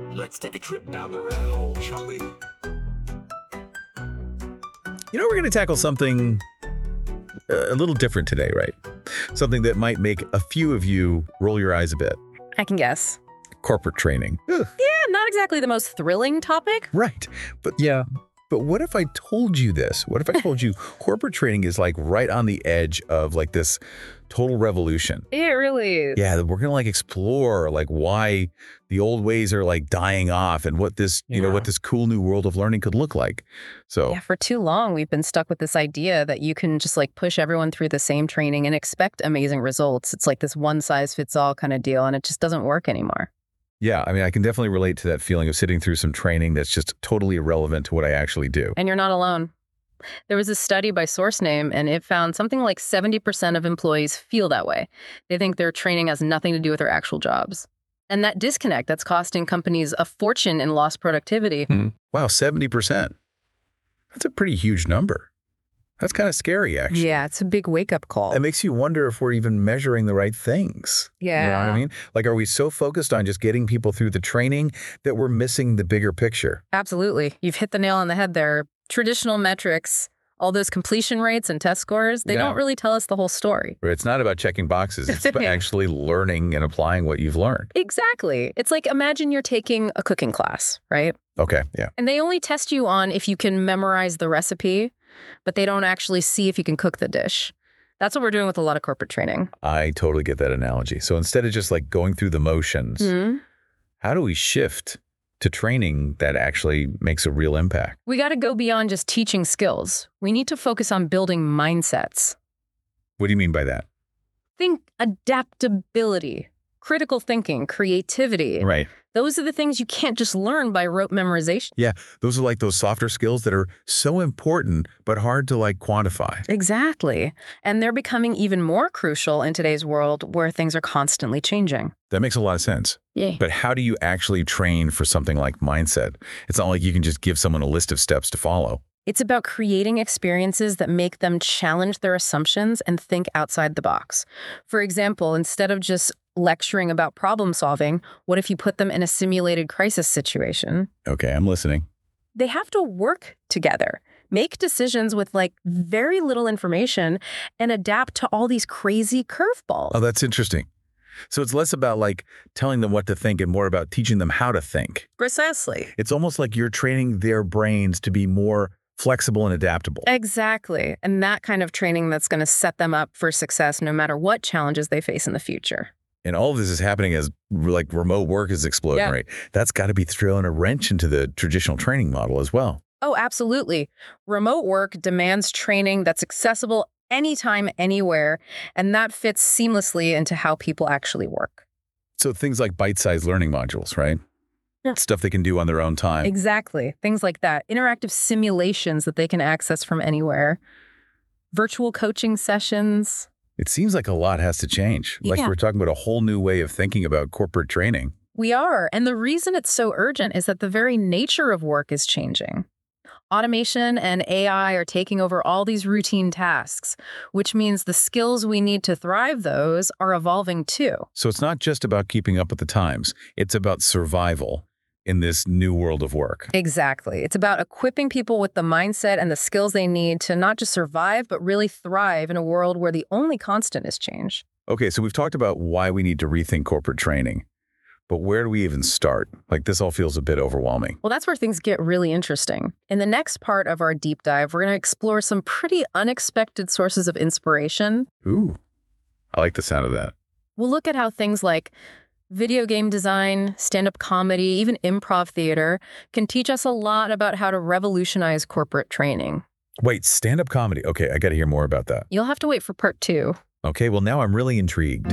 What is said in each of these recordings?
Let's take a trip down the rail, shall we? We're going to tackle something a little different today, right? Something that might make a few of you roll your eyes a bit. I can guess. Corporate training. Ugh. Yeah, not exactly the most thrilling topic. Right. But what if I told you this? What if I told you corporate training is like right on the edge of like this total revolution? It really is. Yeah, we're going to like explore like why the old ways are like dying off and what this, what this cool new world of learning could look like. So Yeah, for too long, we've been stuck with this idea that you can just like push everyone through the same training and expect amazing results. It's like this one size fits all kind of deal, and it just doesn't work anymore. yeah, I mean, I can definitely relate to that feeling of sitting through some training that's just totally irrelevant to what I actually do. And you're not alone. There was a study by SourceName, and it found something like 70% of employees feel that way. They think their training has nothing to do with their actual jobs. And that disconnect that's costing companies a fortune in lost productivity. Wow, 70%. That's a pretty huge number. That's kind of scary, actually. Yeah, it's a big wake-up call. It makes you wonder if we're even measuring the right things. Yeah. You know what I mean? Like, are we so focused on just getting people through the training that we're missing the bigger picture? Absolutely. You've hit the nail on the head there. Traditional metrics, all those completion rates and test scores, they don't really tell us the whole story. It's not about checking boxes. It's about actually learning and applying what you've learned. Exactly. It's like, imagine you're taking a cooking class, right? Okay, yeah. And they only test you on if you can memorize the recipe, but they don't actually see if you can cook the dish. That's what we're doing with a lot of corporate training. I totally get that analogy. So instead of just like going through the motions, how do we shift to training that actually makes a real impact? We got to go beyond just teaching skills. We need to focus on building mindsets. What do you mean by that? Think adaptability, critical thinking, creativity. Right. Those are the things you can't just learn by rote memorization. Yeah, those are like those softer skills that are so important, but hard to like quantify. Exactly. And they're becoming even more crucial in today's world where things are constantly changing. That makes a lot of sense. Yeah. But how do you actually train for something like mindset? It's not like you can just give someone a list of steps to follow. It's about creating experiences that make them challenge their assumptions and think outside the box. For example, instead of just lecturing about problem solving, what if you put them in a simulated crisis situation? Okay, I'm listening. They have to work together, make decisions with like very little information, and adapt to all these crazy curveballs. Oh, that's interesting. So it's less about like telling them what to think and more about teaching them how to think. Precisely. It's almost like you're training their brains to be more flexible and adaptable. Exactly. And that kind of training that's going to set them up for success no matter what challenges they face in the future. And all of this is happening as like remote work is exploding, right? That's got to be throwing a wrench into the traditional training model as well. Oh, absolutely. Remote work demands training that's accessible anytime, anywhere, and that fits seamlessly into how people actually work. So things like bite-sized learning modules, right? Yeah. Stuff they can do on their own time. Exactly. Things like that. Interactive simulations that they can access from anywhere. Virtual coaching sessions. It seems like a lot has to change. Like we're talking about a whole new way of thinking about corporate training. We are. And the reason it's so urgent is that the very nature of work is changing. Automation and AI are taking over all these routine tasks, which means the skills we need to thrive those are evolving too. So it's not just about keeping up with the times. It's about survival in this new world of work. Exactly. It's about equipping people with the mindset and the skills they need to not just survive, but really thrive in a world where the only constant is change. Okay, so we've talked about why we need to rethink corporate training. But where do we even start? Like, this all feels a bit overwhelming. Well, that's where things get really interesting. In the next part of our deep dive, we're going to explore some pretty unexpected sources of inspiration. Ooh, I like the sound of that. We'll look at how things like video game design, stand-up comedy, even improv theater can teach us a lot about how to revolutionize corporate training. Wait, stand-up comedy. Okay, I got to hear more about that. You'll have to wait for part 2. Okay, well, now I'm really intrigued.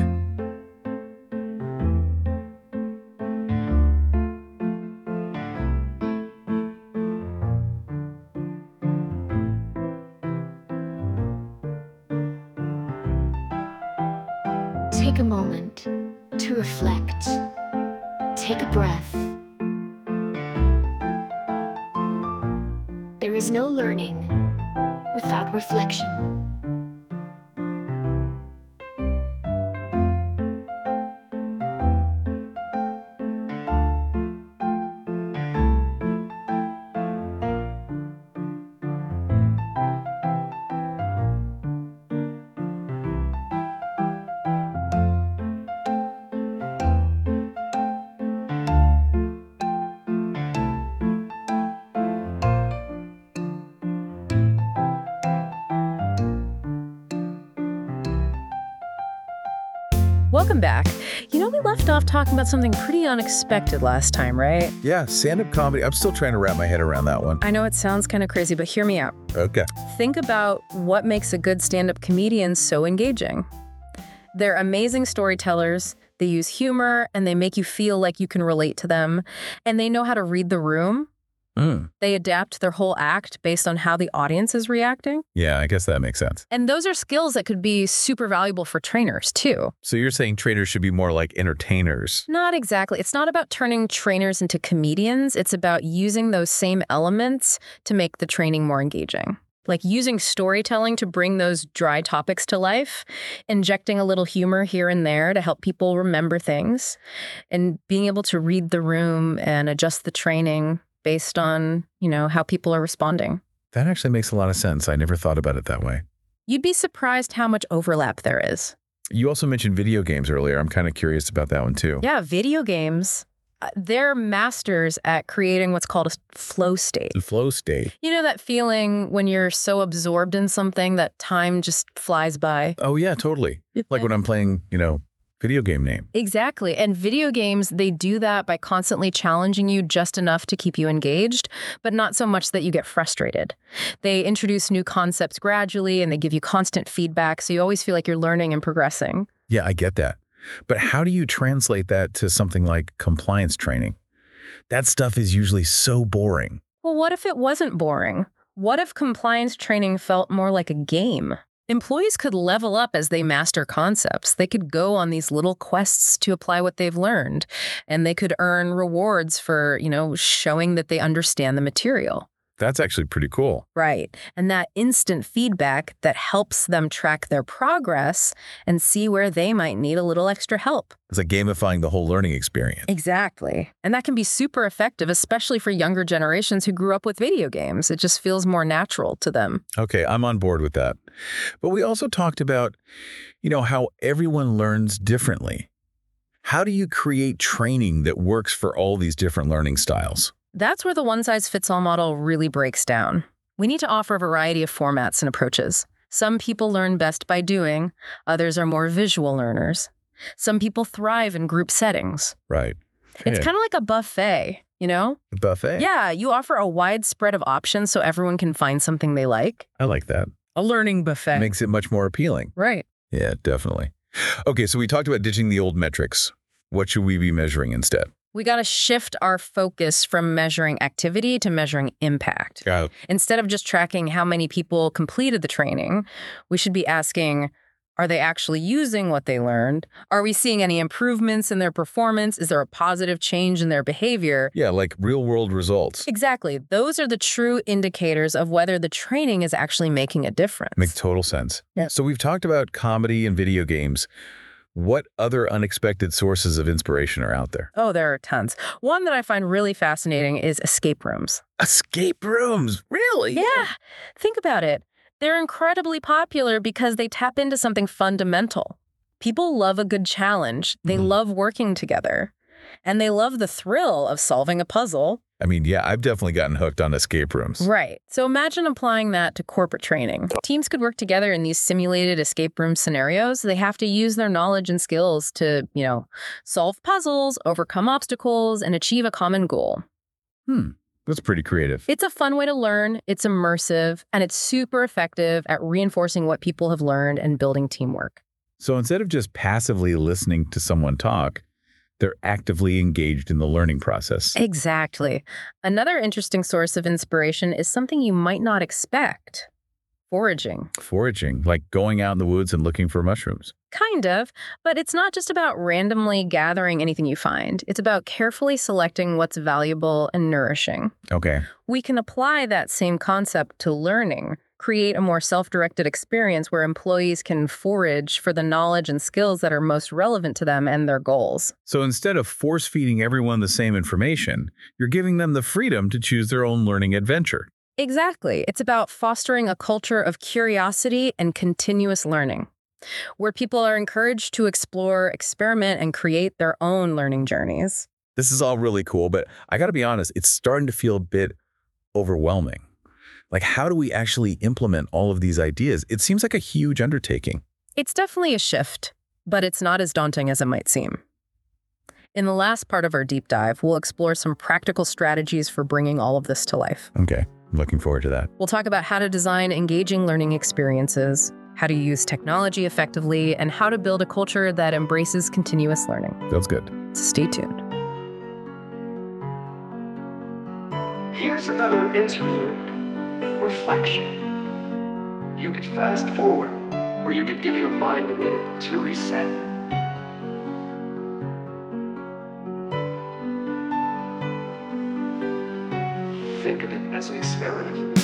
Take a moment to reflect. Take a breath. There is no learning without reflection. Welcome back. We left off talking about something pretty unexpected last time, right? Yeah, stand-up comedy. I'm still trying to wrap my head around that one. I know it sounds kind of crazy, but hear me out. Okay. Think about what makes a good stand-up comedian so engaging. They're amazing storytellers. They use humor, and they make you feel like you can relate to them. And they know how to read the room. They adapt their whole act based on how the audience is reacting. Yeah, I guess that makes sense. And those are skills that could be super valuable for trainers, too. So you're saying trainers should be more like entertainers? Not exactly. It's not about turning trainers into comedians. It's about using those same elements to make the training more engaging. Like using storytelling to bring those dry topics to life, injecting a little humor here and there to help people remember things, and being able to read the room and adjust the training based on, how people are responding. That actually makes a lot of sense. I never thought about it that way. You'd be surprised how much overlap there is. You also mentioned video games earlier. I'm kind of curious about that one too. Yeah, video games, they're masters at creating what's called a flow state. The flow state. You know that feeling when you're so absorbed in something that time just flies by? Oh, yeah, totally. Like when I'm playing, video game name. Exactly. And video games, they do that by constantly challenging you just enough to keep you engaged, but not so much that you get frustrated. They introduce new concepts gradually, and they give you constant feedback, so you always feel like you're learning and progressing. Yeah, I get that. But how do you translate that to something like compliance training? That stuff is usually so boring. Well, what if it wasn't boring? What if compliance training felt more like a game? Employees could level up as they master concepts. They could go on these little quests to apply what they've learned, and they could earn rewards for, showing that they understand the material. That's actually pretty cool. Right. And that instant feedback that helps them track their progress and see where they might need a little extra help. It's like gamifying the whole learning experience. Exactly. And that can be super effective, especially for younger generations who grew up with video games. It just feels more natural to them. Okay, I'm on board with that. But we also talked about, how everyone learns differently. How do you create training that works for all these different learning styles? That's where the one-size-fits-all model really breaks down. We need to offer a variety of formats and approaches. Some people learn best by doing, others are more visual learners. Some people thrive in group settings. Right. It's kind of like a buffet, A buffet? Yeah, you offer a wide spread of options so everyone can find something they like. I like that. A learning buffet. Makes it much more appealing. Right. Yeah, definitely. Okay, so we talked about ditching the old metrics. What should we be measuring instead? We got to shift our focus from measuring activity to measuring impact. Yeah. Instead of just tracking how many people completed the training, we should be asking, are they actually using what they learned? Are we seeing any improvements in their performance? Is there a positive change in their behavior? Yeah, like real-world results. Exactly. Those are the true indicators of whether the training is actually making a difference. Makes total sense. Yeah. So we've talked about comedy and video games. What other unexpected sources of inspiration are out there? Oh, there are tons. One that I find really fascinating is escape rooms. Escape rooms? Really? Yeah. Think about it. They're incredibly popular because they tap into something fundamental. People love a good challenge. They love working together. And they love the thrill of solving a puzzle. I mean, yeah, I've definitely gotten hooked on escape rooms. Right. So imagine applying that to corporate training. Teams could work together in these simulated escape room scenarios. They have to use their knowledge and skills to, solve puzzles, overcome obstacles, and achieve a common goal. That's pretty creative. It's a fun way to learn, it's immersive, and it's super effective at reinforcing what people have learned and building teamwork. So instead of just passively listening to someone talk, they're actively engaged in the learning process. Exactly. Another interesting source of inspiration is something you might not expect. Foraging. Foraging, like going out in the woods and looking for mushrooms. Kind of, but it's not just about randomly gathering anything you find. It's about carefully selecting what's valuable and nourishing. Okay. We can apply that same concept to learning, create a more self-directed experience where employees can forage for the knowledge and skills that are most relevant to them and their goals. So instead of force-feeding everyone the same information, you're giving them the freedom to choose their own learning adventure. Exactly. It's about fostering a culture of curiosity and continuous learning, where people are encouraged to explore, experiment, and create their own learning journeys. This is all really cool, but I got to be honest, it's starting to feel a bit overwhelming. Like, how do we actually implement all of these ideas? It seems like a huge undertaking. It's definitely a shift. But it's not as daunting as it might seem. In the last part of our deep dive, we'll explore some practical strategies for bringing all of this to life. Okay, I'm looking forward to that. We'll talk about how to design engaging learning experiences, how to use technology effectively, and how to build a culture that embraces continuous learning. Feels good. So stay tuned. Here's another interlude. Reflection. You could fast forward, or you could give your mind a minute to reset. Think of it as an experiment.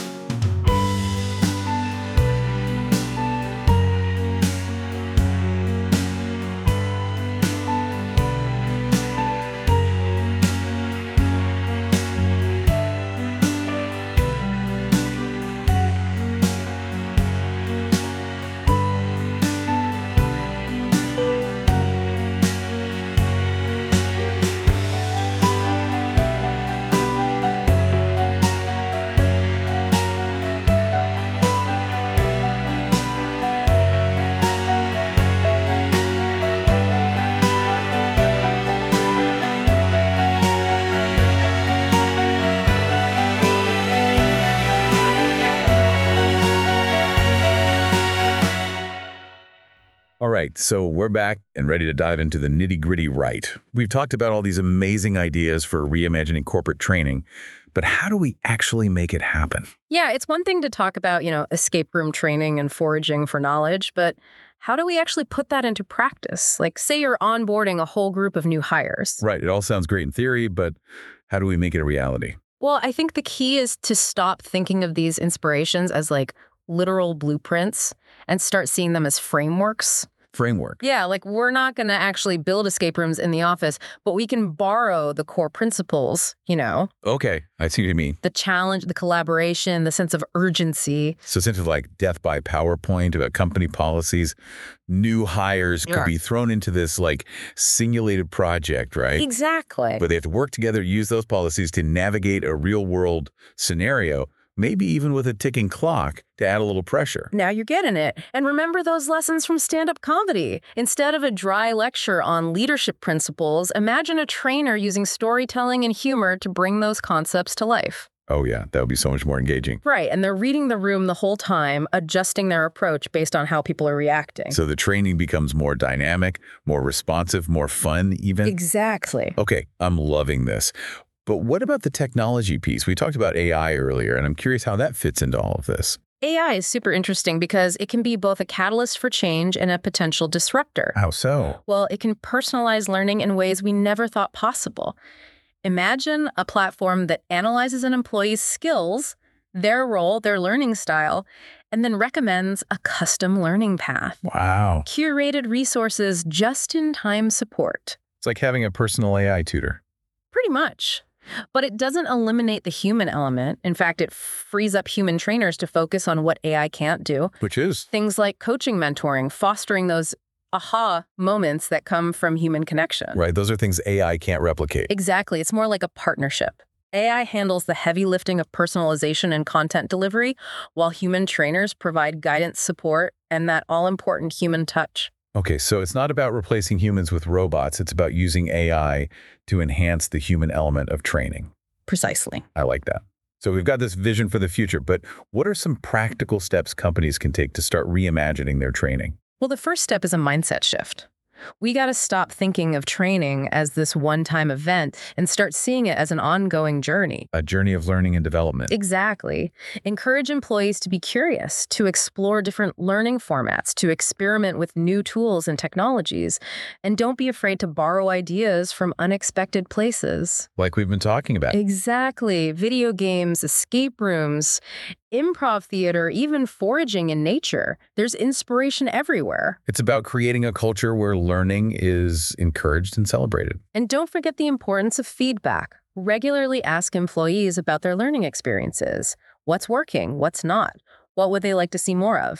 All right, so we're back and ready to dive into the nitty-gritty right. We've talked about all these amazing ideas for reimagining corporate training, but how do we actually make it happen? Yeah, it's one thing to talk about, escape room training and foraging for knowledge, but how do we actually put that into practice? Like, say you're onboarding a whole group of new hires. Right, it all sounds great in theory, but how do we make it a reality? Well, I think the key is to stop thinking of these inspirations as like literal blueprints and start seeing them as frameworks. Framework. Yeah, like we're not going to actually build escape rooms in the office, but we can borrow the core principles, Okay, I see what you mean. the challenge, the collaboration, the sense of urgency. So think of like death by PowerPoint about company policies. New hires could Yeah. be thrown into this like simulated project, right? Exactly. But they have to work together, use those policies to navigate a real world scenario, maybe even with a ticking clock to add a little pressure. Now you're getting it. And remember those lessons from stand-up comedy. Instead of a dry lecture on leadership principles, imagine a trainer using storytelling and humor to bring those concepts to life. Oh yeah, that would be so much more engaging. Right, and they're reading the room the whole time, adjusting their approach based on how people are reacting. So the training becomes more dynamic, more responsive, more fun even. Exactly. Okay, I'm loving this. But what about the technology piece? We talked about AI earlier, and I'm curious how that fits into all of this. AI is super interesting because it can be both a catalyst for change and a potential disruptor. How so? Well, it can personalize learning in ways we never thought possible. Imagine a platform that analyzes an employee's skills, their role, their learning style, and then recommends a custom learning path. Wow. Curated resources, just-in-time support. It's like having a personal AI tutor. Pretty much. But it doesn't eliminate the human element. In fact, it frees up human trainers to focus on what AI can't do. Which is? Things like coaching, mentoring, fostering those aha moments that come from human connection. Right, those are things AI can't replicate. Exactly. It's more like a partnership. AI handles the heavy lifting of personalization and content delivery, while human trainers provide guidance, support, and that all-important human touch. Okay, so it's not about replacing humans with robots. It's about using AI to enhance the human element of training. Precisely. I like that. So we've got this vision for the future, but what are some practical steps companies can take to start reimagining their training? Well, the first step is a mindset shift. We got to stop thinking of training as this one-time event and start seeing it as an ongoing journey. A journey of learning and development. Exactly. Encourage employees to be curious, to explore different learning formats, to experiment with new tools and technologies, and don't be afraid to borrow ideas from unexpected places. Like we've been talking about. Exactly. Video games, escape rooms, improv theater, even foraging in nature. There's inspiration everywhere. It's about creating a culture where learning is encouraged and celebrated. And don't forget the importance of feedback. Regularly ask employees about their learning experiences. What's working? What's not? What would they like to see more of?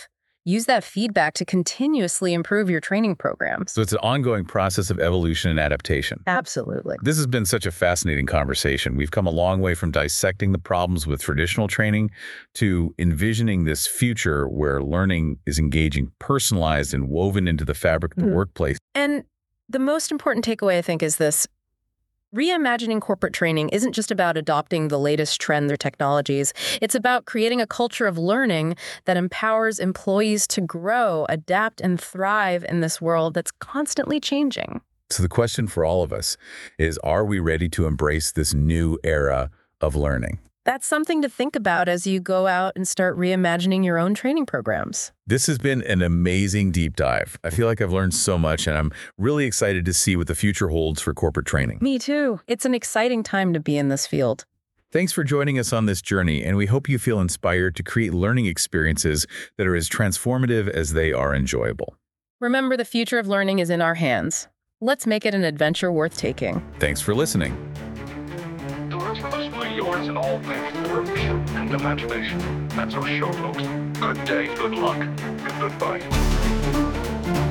Use that feedback to continuously improve your training programs. So it's an ongoing process of evolution and adaptation. Absolutely. This has been such a fascinating conversation. We've come a long way from dissecting the problems with traditional training to envisioning this future where learning is engaging, personalized, and woven into the fabric of the workplace. And the most important takeaway, I think, is this. Reimagining corporate training isn't just about adopting the latest trends or technologies. It's about creating a culture of learning that empowers employees to grow, adapt, and thrive in this world that's constantly changing. So the question for all of us is, are we ready to embrace this new era of learning? That's something to think about as you go out and start reimagining your own training programs. This has been an amazing deep dive. I feel like I've learned so much, and I'm really excited to see what the future holds for corporate training. Me too. It's an exciting time to be in this field. Thanks for joining us on this journey, and we hope you feel inspired to create learning experiences that are as transformative as they are enjoyable. Remember, the future of learning is in our hands. Let's make it an adventure worth taking. Thanks for listening. The rest of us were yours in all things for ambition and imagination. That's our show, folks. Good day, good luck, and goodbye.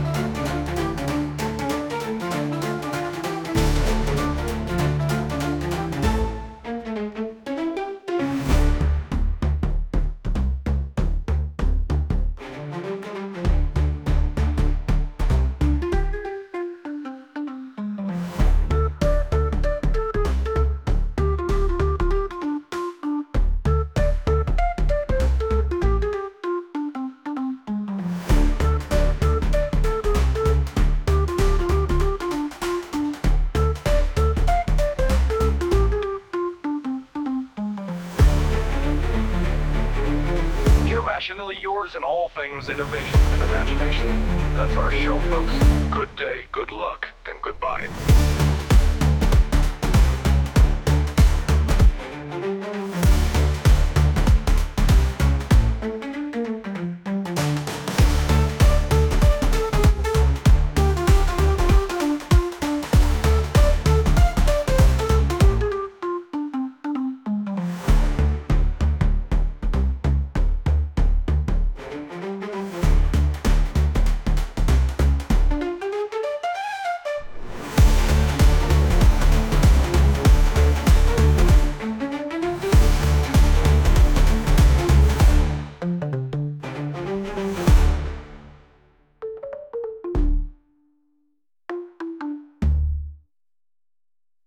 Irrationally yours in all things innovation and imagination. That's our show, folks. Good day, good luck, and goodbye.